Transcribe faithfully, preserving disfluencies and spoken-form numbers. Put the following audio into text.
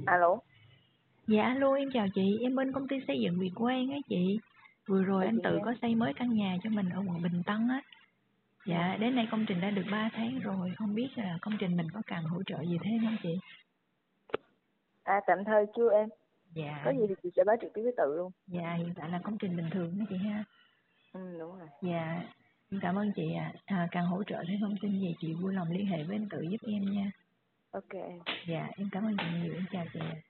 Alo. Dạ alo, em chào chị, em bên công ty xây dựng Việt Quang á chị. Vừa rồi Ờ, anh chị Tự nghe. có xây mới căn nhà cho mình ở quận Bình Tân á. Dạ, Ừ. đến nay công trình đã được ba tháng rồi, không biết là công trình mình có cần hỗ trợ gì thêm không chị? À, tạm thời chưa em. Dạ, Có gì thì chị sẽ báo trực tiếp với Tự luôn. dạ hiện tại là công trình bình thường đó chị ha. Ừ, đúng rồi. Dạ, em cảm ơn chị ạ. À. À, cần hỗ trợ thêm thông tin gì chị vui lòng liên hệ với anh Tự giúp em nha. Ok em. Dạ, em cảm ơn chị nhiều, em chào chị ạ.